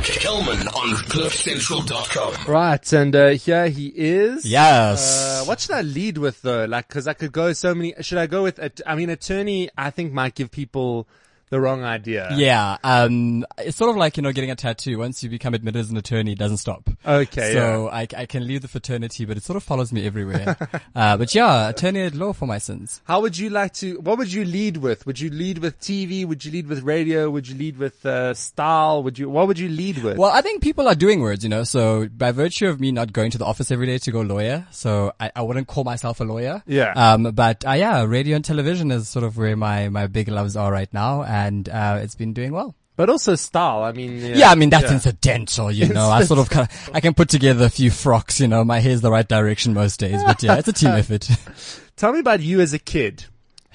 Kelman on CliffCentral.com. Right, and here he is. Yes. What should I lead with though? Like, cause I could go so many. Should I go with, attorney, I think might give people the wrong idea. Yeah. It's sort of like, getting a tattoo. Once you become admitted as an attorney, it doesn't stop. Okay. So I can leave the fraternity, but it sort of follows me everywhere. But yeah, attorney at law for my sins. What would you lead with? Would you lead with TV? Would you lead with radio? Would you lead with, style? What would you lead with? Well, I think people are doing words, so by virtue of me not going to the office every day to go lawyer, so I wouldn't call myself a lawyer. Yeah. But radio and television is sort of where my big loves are right now. And it's been doing well. But also style. I mean, that's incidental, I sort of I can put together a few frocks, my hair's the right direction most days, but yeah, it's a team effort. Tell me about you as a kid.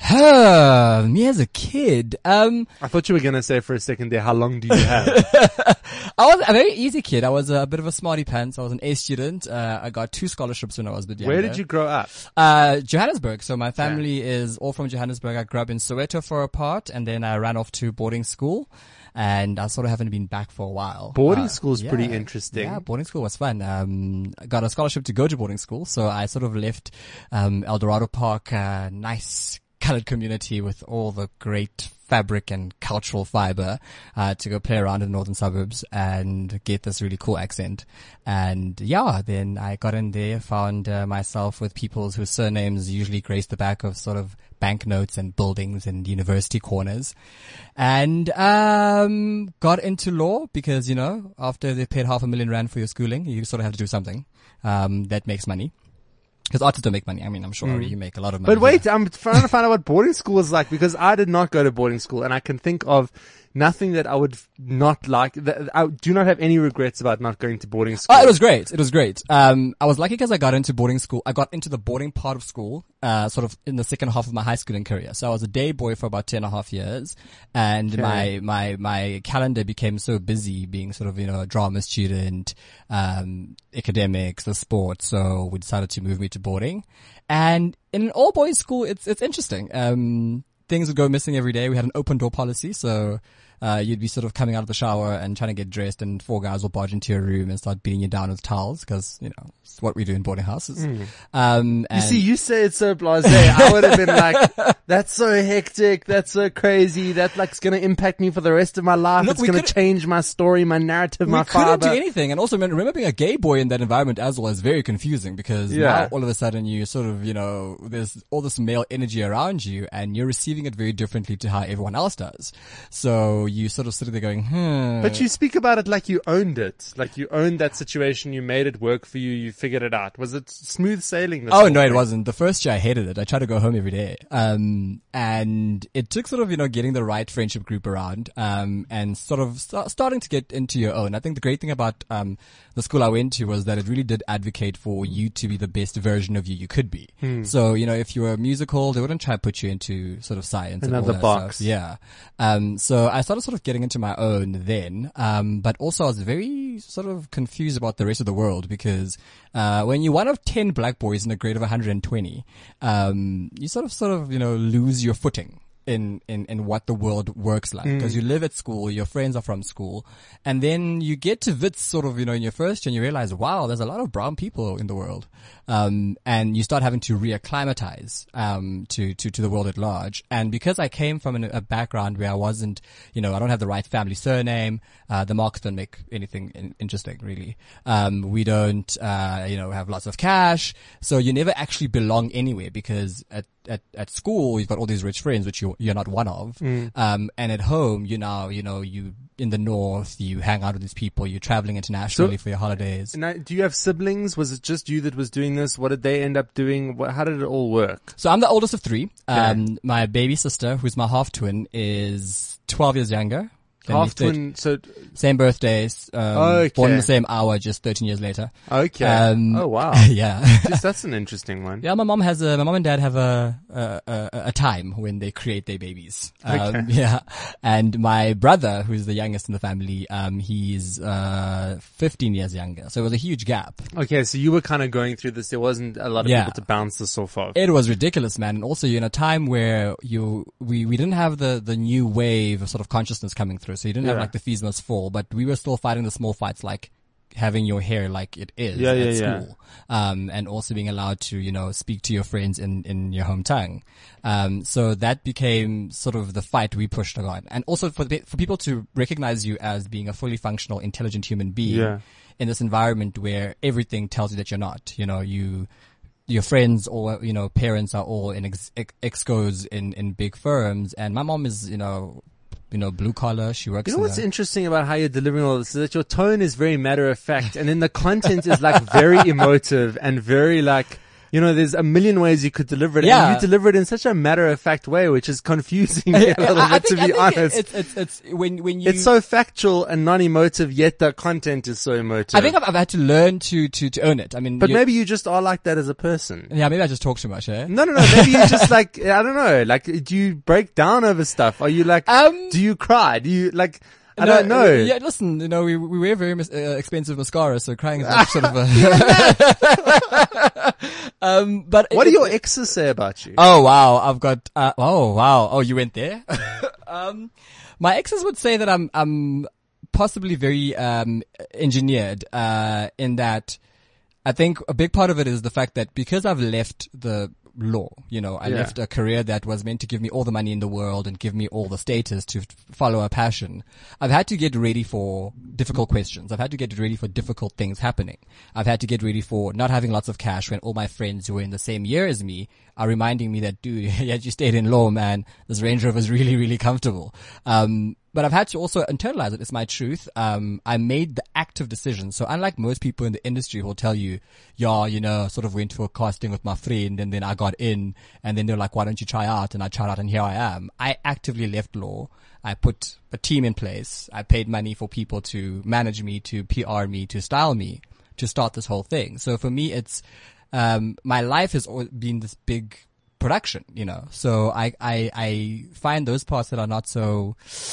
Me as a kid. I thought you were going to say for a second there, how long do you have? I was a very easy kid. I was a bit of a smarty pants. I was an A student. I got 2 scholarships when I was a bit younger. Where did you grow up? Johannesburg. So my family is all from Johannesburg. I grew up in Soweto for a part, and then I ran off to boarding school. And I sort of haven't been back for a while. Boarding school's pretty interesting. Yeah, boarding school was fun. I got a scholarship to go to boarding school, so I sort of left El Dorado Park, nice colored community with all the great fabric and cultural fiber, to go play around in the northern suburbs and get this really cool accent. And yeah, then I got in there, found myself with people whose surnames usually grace the back of sort of banknotes and buildings and university corners, and got into law because, after they paid R500,000 for your schooling, you sort of have to do something that makes money. Because artists don't make money. I mean, I'm sure you make a lot of money. But wait, I'm trying to find out what boarding school is like, because I did not go to boarding school, and I can think of nothing that I would not like. I do not have any regrets about not going to boarding school. Oh, it was great. It was great. I was lucky because I got into boarding school. I got into the boarding part of school, sort of in the second half of my high schooling career. So I was a day boy for about 2.5 years, and my calendar became so busy being sort of, a drama student, academics, the sports. So we decided to move me to boarding. And in an all boys school, it's interesting. Things would go missing every day. We had an open door policy, so you'd be sort of coming out of the shower and trying to get dressed, and 4 guys will barge into your room and start beating you down with towels, because, it's what we do in boarding houses. You see, you say it's so blasé. I would have been like, that's so hectic, that's so crazy, that it's going to impact me for the rest of my life. Look, it's going to change my story, my narrative, my fiber. We couldn't do anything. And also, remember being a gay boy in that environment as well is very confusing, because now all of a sudden you sort of, there's all this male energy around you, and you're receiving it very differently to how everyone else does. So you sort of sit there going, But you speak about it like you owned it. Like you owned that situation, you made it work for you, you figured it out. Was it smooth sailing? Oh, no, it wasn't. The first year I hated it. I tried to go home every day. And it took sort of, getting the right friendship group around, and sort of starting to get into your own. I think the great thing about, the school I went to was that it really did advocate for you to be the best version of you could be. So, if you were musical, they wouldn't try to put you into sort of science. Another and all that box. Stuff. Yeah. So I started sort of getting into my own then. But also I was very sort of confused about the rest of the world, because, when you're one of 10 black boys in a grade of 120, you sort of, lose your footing in what the world works like. Because you live at school, your friends are from school, and then you get to Wits sort of, in your first year, and you realize, wow, there's a lot of brown people in the world. And you start having to reacclimatize, to the world at large. And because I came from a background where I wasn't, I don't have the right family surname, the marks don't make anything interesting, really. We don't, have lots of cash. So you never actually belong anywhere, because at school, you've got all these rich friends, which you're not one of. And at home, you in the north, you hang out with these people, you're traveling internationally for your holidays. Now, do you have siblings? Was it just you that was doing this? What did they end up doing? How did it all work? So I'm the oldest of 3. Okay. My baby sister, who's my half twin, is 12 years younger. Half twin, so same birthdays, okay. Born in the same hour, just 13 years later. Okay. Oh wow. Yeah. Jeez, that's an interesting one. Yeah, my mom and dad have a time when they create their babies. Okay. Yeah. And my brother, who's the youngest in the family, he's 15 years younger. So it was a huge gap. Okay, so you were kind of going through this. There wasn't a lot of people to bounce this off of. It was ridiculous, man. And also, you're in a time where we didn't have the new wave of sort of consciousness coming through. so you didn't have Yeah. like the fees must fall, but we were still fighting the small fights, like having your hair like it is at school. And also being allowed to, you know, speak to your friends in your home tongue. So that became sort of the fight we pushed on. And also for people to recognize you as being a fully functional, intelligent human being in this environment where everything tells you that you're not, you know, your friends or, you know, parents are all in excos in big firms. And my mom is, you know, blue collar. She works. You know what's interesting about how you're delivering all this is that your tone is very matter of fact, and then the content is like very emotive and very like, you know, there's a million ways you could deliver it. Yeah. And you deliver it in such a matter of fact way, which is confusing me a little bit, to be honest. It's when you. It's so factual and non-emotive, yet the content is so emotive. I think I've had to learn to own it. I mean, but maybe you just are like that as a person. Yeah, maybe I just talk too much, eh? No. Maybe you just like, I don't know, like, do you break down over stuff? Are you like, do you cry? Do you like, I don't know. Yeah, listen, you know, we wear very expensive mascara, so crying is like sort of a. But what do your exes say about you? Oh wow, I've got. Oh wow, oh you went there. My exes would say that I'm possibly very engineered in that. I think a big part of it is the fact that because I've left the law, you know, I left a career that was meant to give me all the money in the world and give me all the status to follow a passion. I've had to get ready for difficult questions. I've had to get ready for difficult things happening. I've had to get ready for not having lots of cash when all my friends who were in the same year as me are reminding me that, dude, yet you stayed in law, man. This Range Rover is really, really comfortable. But I've had to also internalize it. It's my truth. I made the active decision. So unlike most people in the industry who will tell you, yeah, you know, sort of went to a casting with my friend and then I got in and then they're like, why don't you try out? And I tried out and here I am. I actively left law. I put a team in place. I paid money for people to manage me, to PR me, to style me, to start this whole thing. So for me, it's, my life has always been this big production, you know, so I find those parts that are not so,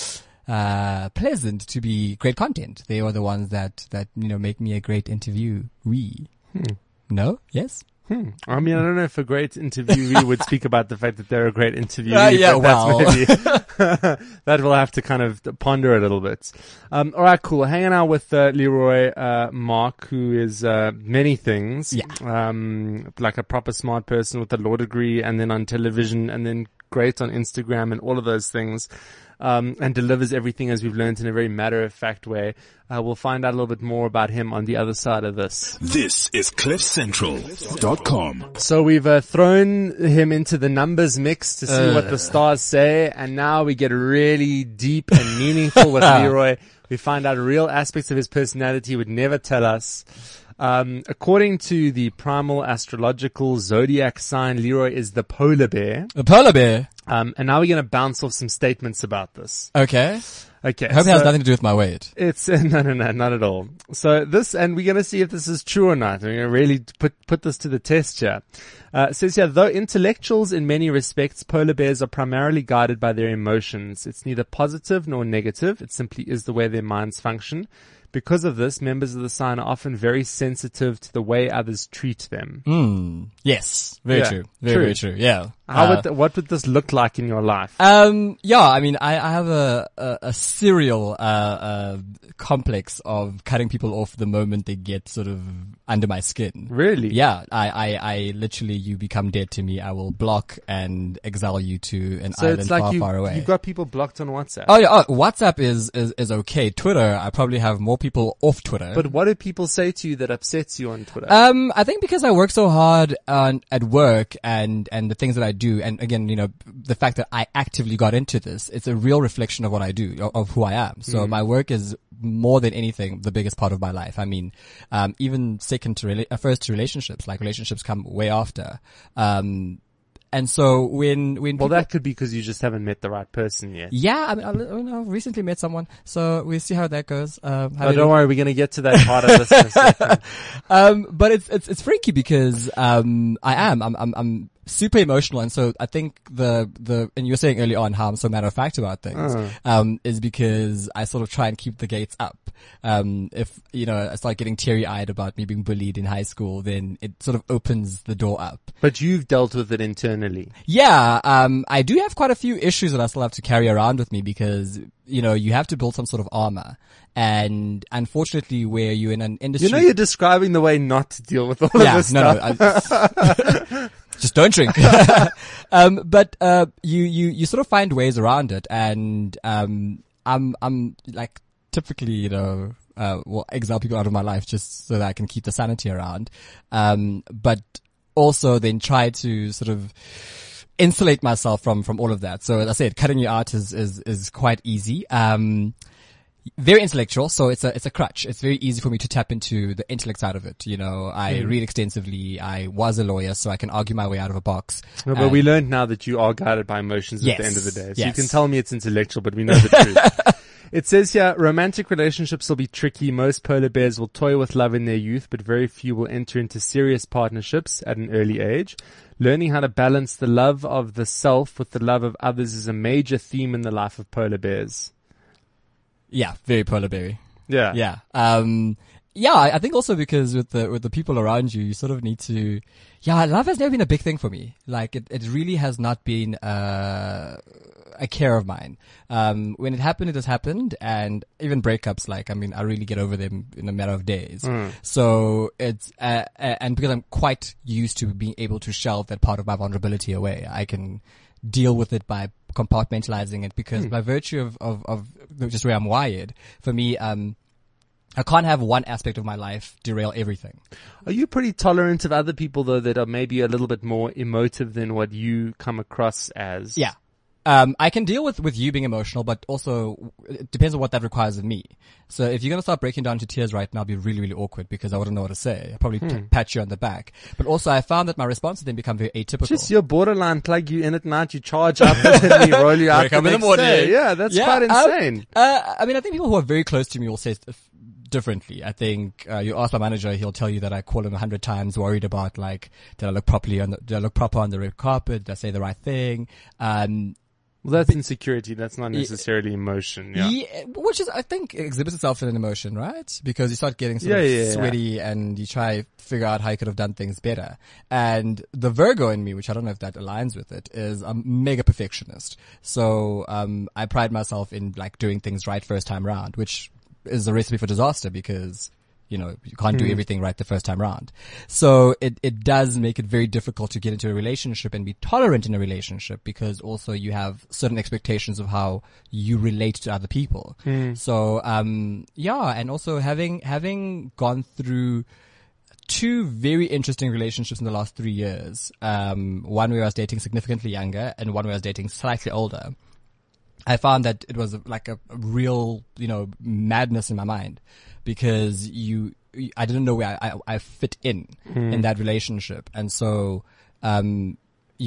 pleasant to be great content. They are the ones that, you know, make me a great interviewee. No? Yes? I mean, I don't know if a great interviewee would speak about the fact that they're a great interviewee. Yeah, but well. that's maybe, that we'll have to kind of ponder a little bit. All right, cool. Hanging out with Leroy Mark, who is many things. Yeah. Like a proper smart person with a law degree, and then on television, and then great on Instagram and all of those things. And delivers everything, as we've learned, in a very matter-of-fact way. We'll find out a little bit more about him on the other side of this. This is CliffCentral.com. So we've thrown him into the numbers mix to see what the stars say, and now we get really deep and meaningful with Leroy. We find out real aspects of his personality he would never tell us. According to the primal astrological zodiac sign, Leroy is the polar bear. The polar bear? And now we're going to bounce off some statements about this. Okay. Okay. I hope it has nothing to do with my weight. It's, no, not at all. So this, and we're going to see if this is true or not. We're going to really put this to the test here. It says here, though intellectuals in many respects, polar bears are primarily guided by their emotions. It's neither positive nor negative. It simply is the way their minds function. Because of this, members of the sign are often very sensitive to the way others treat them. Yes. Very true. Very true. Yeah. What would this look like in your life? Yeah, I mean, I have a serial, complex of cutting people off the moment they get sort of under my skin. Really? Yeah. I literally, you become dead to me. I will block and exile you to an island far away. You've got people blocked on WhatsApp. Oh yeah. WhatsApp is okay. Twitter, I probably have more people off Twitter. But what do people say to you that upsets you on Twitter? I think because I work so hard at work and the things that I do, and again, you know, the fact that I actively got into this, it's a real reflection of what I do, of who I am. So my work is more than anything the biggest part of my life. I mean, even first to relationships, like relationships come way after. And so when people, that could be because you just haven't met the right person yet. Yeah, I mean, I recently met someone, so we'll see how that goes. Don't worry, we're going to get to that part of this in a second. But it's freaky because, I'm super emotional. And so I think and you were saying early on how I'm so matter of fact about things, is because I sort of try and keep the gates up. If, I start getting teary eyed about me being bullied in high school, then it sort of opens the door up. But you've dealt with it internally. Yeah. I do have quite a few issues that I still have to carry around with me because, you have to build some sort of armor. And unfortunately, where you're in an industry. You're describing the way not to deal with all of this stuff. No. Just don't drink. But you sort of find ways around it. And, I'm like typically, exile people out of my life just so that I can keep the sanity around. But also then try to sort of insulate myself from all of that. So as I said, cutting you out is quite easy. Very intellectual, so it's a crutch. It's very easy for me to tap into the intellect side of it. I read extensively. I was a lawyer, so I can argue my way out of a box. No, but we learned now that you are guided by emotions at the end of the day. So yes. You can tell me it's intellectual, but we know the truth. It says here, romantic relationships will be tricky. Most polar bears will toy with love in their youth, but very few will enter into serious partnerships at an early age. Learning how to balance the love of the self with the love of others is a major theme in the life of polar bears. Yeah, very polar berry. Yeah. Yeah. I think also because with the people around you, you sort of need to, love has never been a big thing for me. Like it really has not been, a care of mine. When it happened, it has happened. And even breakups, I really get over them in a matter of days. So it's, and because I'm quite used to being able to shelve that part of my vulnerability away, I can deal with it by compartmentalizing it because by virtue of just where I'm wired, for me, I can't have one aspect of my life derail everything. Are you pretty tolerant of other people though that are maybe a little bit more emotive than what you come across as? Yeah. I can deal with you being emotional, but also it depends on what that requires of me. So if you're going to start breaking down into tears right now, it'll be really, really awkward because I wouldn't know what to say. I'll probably pat you on the back. But also I found that my responses then become very atypical. Just your borderline plug you in at night, you charge up and then we roll you out the next day. Yeah, that's quite insane. I think people who are very close to me will say differently. I think you ask my manager, he'll tell you that I call him 100 times worried about did I look proper on the red carpet? Did I say the right thing? Well, that's insecurity. That's not necessarily emotion. Yeah. Which is, I think, exhibits itself in an emotion, right? Because you start getting sort of sweaty and you try to figure out how you could have done things better. And the Virgo in me, which I don't know if that aligns with it, is a mega perfectionist. So, I pride myself in doing things right first time round, which is a recipe for disaster because you can't do everything right the first time round. So it does make it very difficult to get into a relationship and be tolerant in a relationship because also you have certain expectations of how you relate to other people. So, and also having gone through two very interesting relationships in the last 3 years, one where I was dating significantly younger and one where I was dating slightly older, I found that it was like a real, madness in my mind because I didn't know where I fit in that relationship. And so, how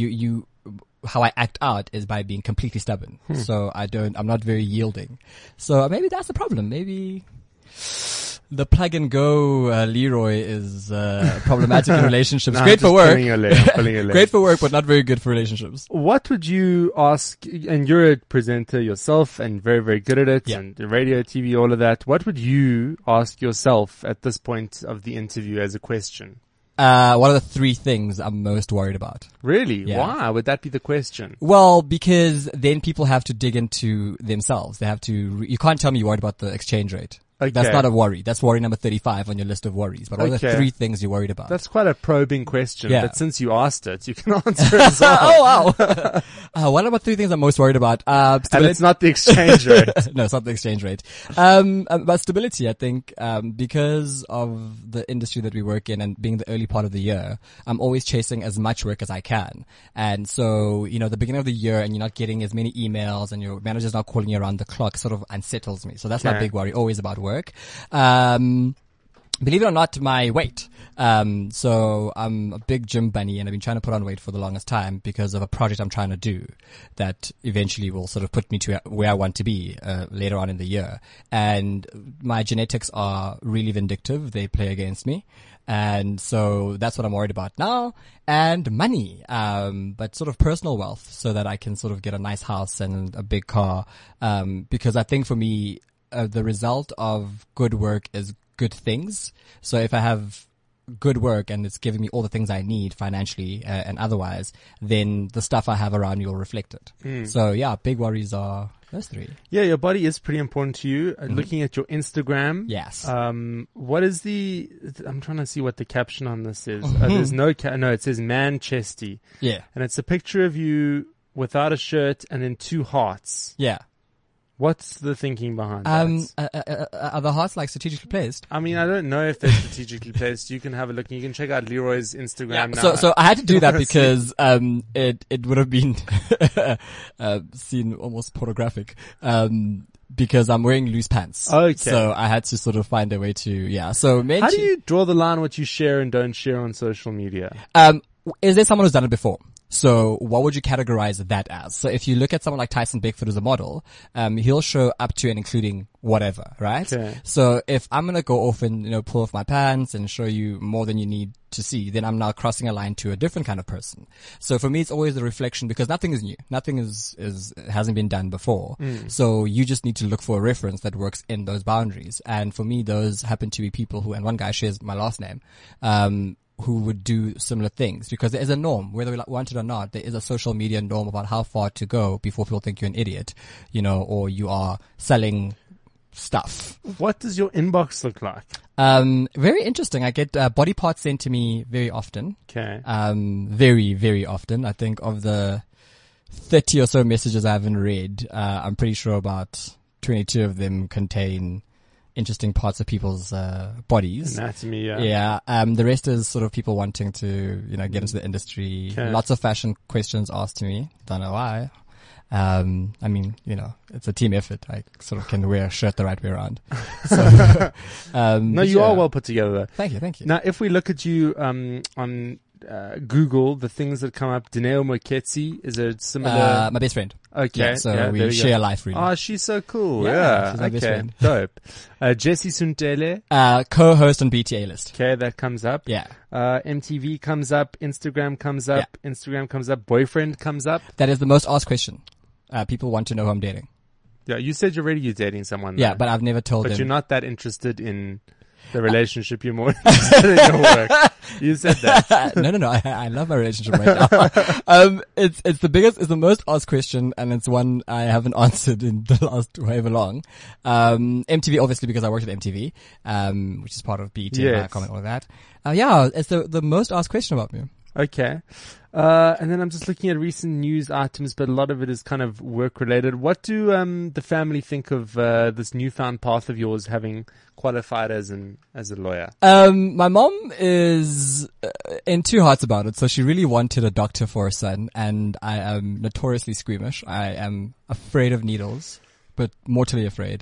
I act out is by being completely stubborn. So I'm not very yielding. So maybe that's the problem. Maybe the plug and go Leroy is problematic in relationships. Great for work. Great for work, but not very good for relationships. What would you ask, and you're a presenter yourself and very, very good at it, and radio, TV, all of that. What would you ask yourself at this point of the interview as a question? What are the 3 things I'm most worried about? Really? Yeah. Why would that be the question? Well, because then people have to dig into themselves. They have to, you can't tell me you're worried about the exchange rate. Okay. That's not a worry. That's worry number 35 on your list of worries. But what are the 3 things you're worried about? That's quite a probing question. Yeah. But since you asked it, you can answer it as well. Oh, wow. What are the 3 things I'm most worried about? And it's not the exchange rate. No, it's not the exchange rate. About stability, I think, because of the industry that we work in and being the early part of the year, I'm always chasing as much work as I can. And so, the beginning of the year and you're not getting as many emails and your manager's not calling you around the clock sort of unsettles me. So that's my big worry, always about work. believe it or not, my weight. So I'm a big gym bunny, and I've been trying to put on weight for the longest time because of a project I'm trying to do that eventually will sort of put me to where I want to be later on in the year. And my genetics are really vindictive. They play against me. And so that's what I'm worried about now. And money, but sort of personal wealth, so that I can sort of get a nice house and a big car. Because I think for me, the result of good work is good things. So if I have good work and it's giving me all the things I need financially and otherwise, then the stuff I have around me will reflect it. So yeah, big worries are those three. Yeah, your body is pretty important to you. Looking at your Instagram. Yes. What is I'm trying to see what the caption on this is. There's no, it says man chesty. Yeah. And it's a picture of you without a shirt and then 2 hearts. Yeah. What's the thinking behind that? Are the hearts like strategically placed? I mean, I don't know if they're strategically placed. You can have a look. You can check out Leroy's Instagram now. So I had to do that because it would have been seen almost pornographic. Because I'm wearing loose pants. Okay. So I had to sort of find a way to, So how do you draw the line what you share and don't share on social media? Is there someone who's done it before? So what would you categorize that as? So if you look at someone like Tyson Beckford as a model, he'll show up to and including whatever, right? Okay. So if I'm going to go off and, pull off my pants and show you more than you need to see, then I'm now crossing a line to a different kind of person. So for me, it's always a reflection because nothing is new. Nothing hasn't been done before. So you just need to look for a reference that works in those boundaries. And for me, those happen to be people who, and one guy shares my last name, who would do similar things, because there is a norm, whether we want it or not. There is a social media norm about how far to go before people think you're an idiot, or you are selling stuff. What does your inbox look like? Very interesting. I get body parts sent to me very often. Okay. Very, very often. I think of the 30 or so messages I haven't read, I'm pretty sure about 22 of them contain interesting parts of people's bodies. Anatomy, yeah. Yeah. The rest is sort of people wanting to, get into the industry. Okay. Lots of fashion questions asked to me. Don't know why. I mean, it's a team effort. I sort of can wear a shirt the right way around. So, no, you are well put together though. Thank you. Now, if we look at you, on, Google, the things that come up, Dineo Moketsi, is it similar? My best friend. Okay. Yeah, so we share a life really. Oh, she's so cool. Yeah, she's my best Okay. friend. Dope. Jesse Suntele. Co-host on BTA list. Okay. That comes up. Yeah. MTV comes up. Instagram comes up. Yeah. Instagram comes up. Boyfriend comes up. That is the most asked question. People want to know who I'm dating. Yeah. You said you're dating someone. Yeah, though. but I've never told them. But you're not that interested in the relationship. You're more interested in your work. You said that. No. I love my relationship right now. It's the most asked question, and it's one I haven't answered in the last however long. MTV, obviously, because I worked at MTV, which is part of BET, Yes. comment, all of that. Yeah, it's the most asked question about me. Okay. And then I'm just looking at recent news items, but a lot of it is kind of work related. What do the family think of this newfound path of yours, having qualified as a lawyer? My mom is in two hearts about it. So she really wanted a doctor for her son, and I am notoriously squeamish. I am afraid of needles, but mortally afraid.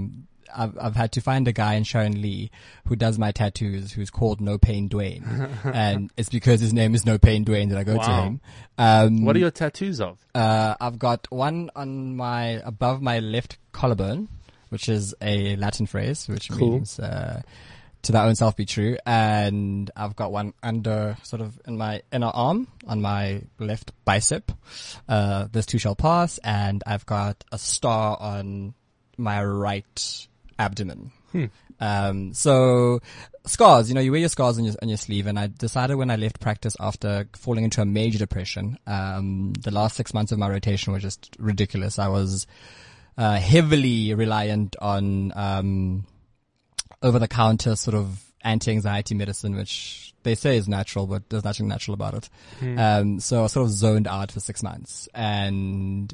I've had to find a guy in Sharon Lee who does my tattoos, who's called No Pain Dwayne, and it's because his name is No Pain Dwayne that I go to him. What are your tattoos of? I've got one on above my left collarbone, which is a Latin phrase, which means to thy own self be true, and I've got one under, sort of in my inner arm on my left bicep. This too shall pass, and I've got a star on my right abdomen. So scars, you wear your scars on your sleeve, and I decided when I left practice after falling into a major depression, the last 6 months of my rotation were just ridiculous. I was heavily reliant on over the counter sort of anti-anxiety medicine, which they say is natural, but there's nothing natural about it. So I sort of zoned out for 6 months, and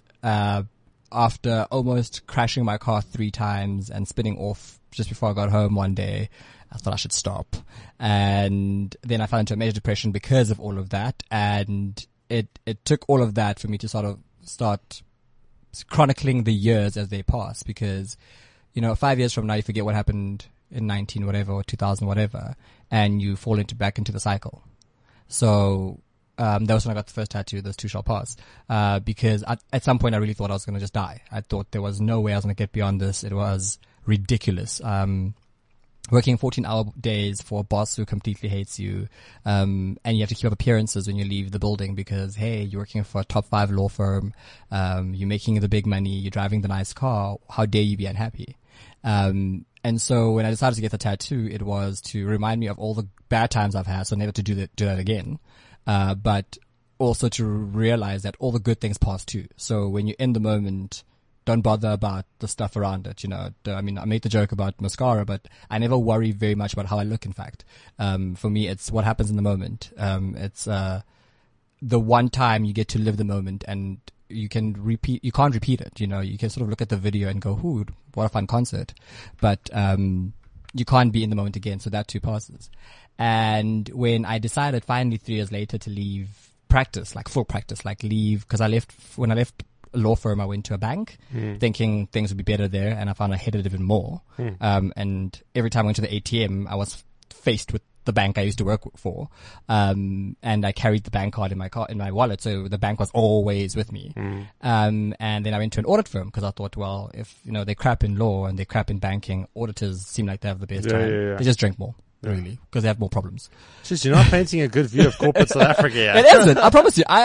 after almost crashing my car 3 times and spinning off just before I got home one day, I thought I should stop. And then I fell into a major depression because of all of that. And it took all of that for me to sort of start chronicling the years as they pass, because, 5 years from now, you forget what happened in 19 whatever or 2000 whatever, and you fall back into the cycle. So that was when I got the first tattoo, those two shall pass, because at some point I really thought I was going to just die. I thought there was no way I was going to get beyond this. It was ridiculous. Working 14-hour days for a boss who completely hates you, and you have to keep up appearances when you leave the building because, hey, you're working for a top 5 law firm, you're making the big money, you're driving the nice car, how dare you be unhappy? And so when I decided to get the tattoo, it was to remind me of all the bad times I've had, so never to do that again, but also to realize that all the good things pass too. So when you're in the moment, don't bother about the stuff around it, I made the joke about mascara, but I never worry very much about how I look, in fact. For me, it's what happens in the moment. It's the one time you get to live the moment, and you can't repeat it, you can sort of look at the video and go, ooh, what a fun concert. But you can't be in the moment again, so that too passes. And when I decided finally 3 years later to leave practice, like full practice, like leave, because when I left a law firm, I went to a bank thinking things would be better there, and I found I hated it even more. And every time I went to the ATM, I was faced with the bank I used to work for, and I carried the bank card in my wallet, so the bank was always with me. And then I went to an audit firm because I thought, well, if they crap in law and they crap in banking, auditors seem like they have the best time. Yeah. They just drink more. Really, because they have more problems. Just, you're not painting a good view of corporate South Africa yet. It isn't. I promise you.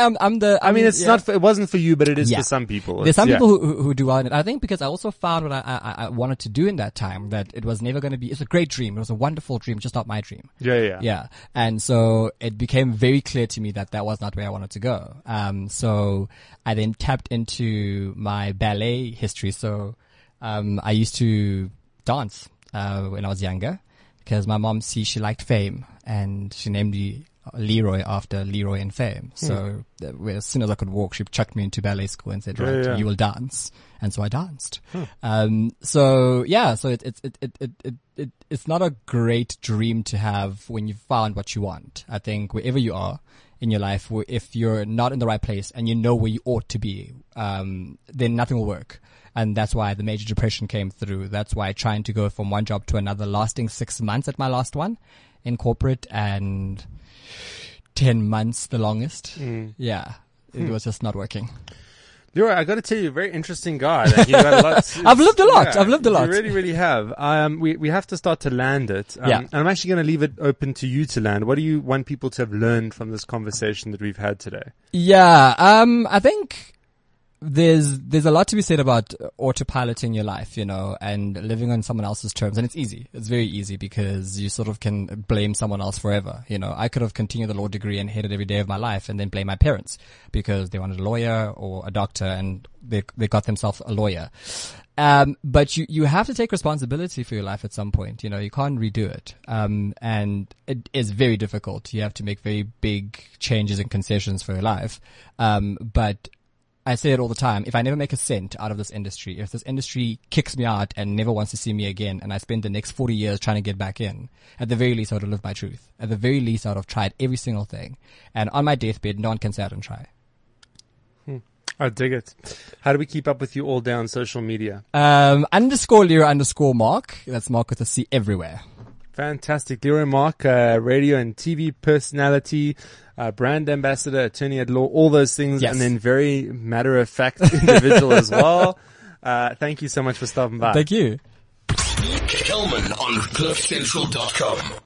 It wasn't for you, but it is for some people. There's some people who do well in it. I think because I also found what I wanted to do in that time, that it was never going to be, it's a great dream. It was a wonderful dream, just not my dream. Yeah. And so it became very clear to me that was not where I wanted to go. So I then tapped into my ballet history. So, I used to dance, when I was younger, because my mom, she liked Fame, and she named me Leroy after Leroy and Fame. So as soon as I could walk, she chucked me into ballet school and said, right, you will dance. And so I danced. So it's not a great dream to have when you've found what you want. I think wherever you are in your life, if you're not in the right place and you know where you ought to be, then nothing will work. And that's why the major depression came through. That's why trying to go from one job to another, lasting 6 months at my last one in corporate, and 10 months the longest. Yeah. It was just not working. Leroy, I got to tell you, very interesting guy. Like, you got a lot I've lived a lot. You really, really have. We have to start to land it. And I'm actually going to leave it open to you to land. What do you want people to have learned from this conversation that we've had today? Yeah. I think there's a lot to be said about autopiloting your life, and living on someone else's terms. And it's easy. It's very easy because you sort of can blame someone else forever. I could have continued the law degree and hated every day of my life and then blame my parents because they wanted a lawyer or a doctor and they got themselves a lawyer. But you have to take responsibility for your life at some point. You can't redo it. And it is very difficult. You have to make very big changes and concessions for your life. But I say it all the time. If I never make a cent out of this industry, if this industry kicks me out and never wants to see me again, and I spend the next 40 years trying to get back in, at the very least I would have lived my truth. At the very least I would have tried every single thing. And on my deathbed, no one can say I didn't try. I dig it. How do we keep up with you all day on social media? _Leroy_Mark. That's Mark with a C everywhere. Fantastic. Leroy Mark, radio and TV personality, brand ambassador, attorney at law, all those things, and then very matter-of-fact individual as well. Thank you so much for stopping by. Thank you. Kelman on CliffCentral.com.